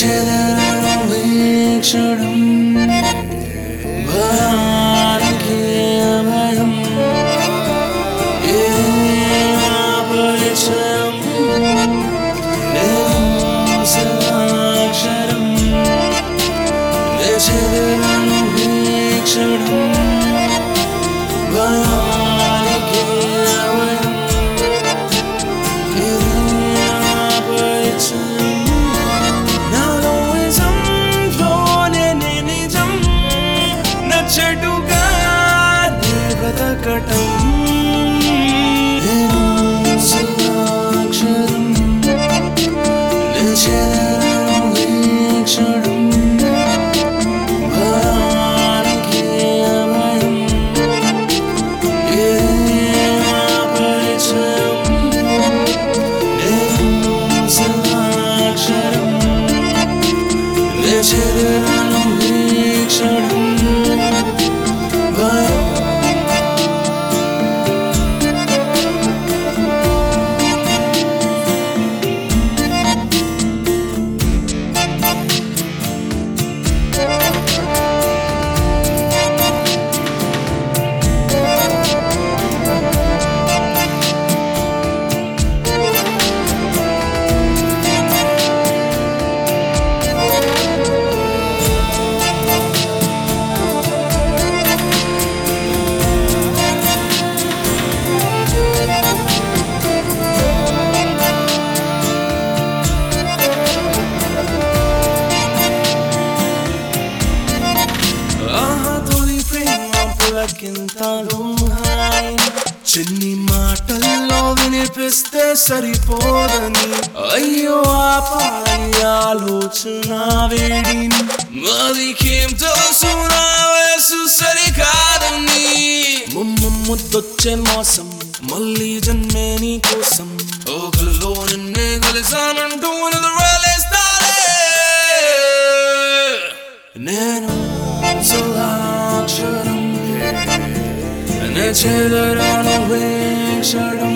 చెదరను వీక్షణం భయానికి అభయం పరిచయం సాక్షరం చెదరను వీక్షణం భయానికి అభయం పరిచయం చెడుగా బతకటం సాక్షరం చెదరను వీక్షణం భయానికి అభయం పరిచయం సాక్షరం చెదరను వీక్షణం చిన్ని మాటల్లో వినిపిస్తే సరిపోదని అయ్యో ఆపాలి ఆలోచన వేడిని మదికేం తెలుసు నా వయసు సరికాదని ముద్దొచ్చే మోసం మళ్ళీ జన్మే నీ కోసం ఓకలలో నిన్నే కలిసానంటూ నేను సాక్షరం చెదరను వీక్షణం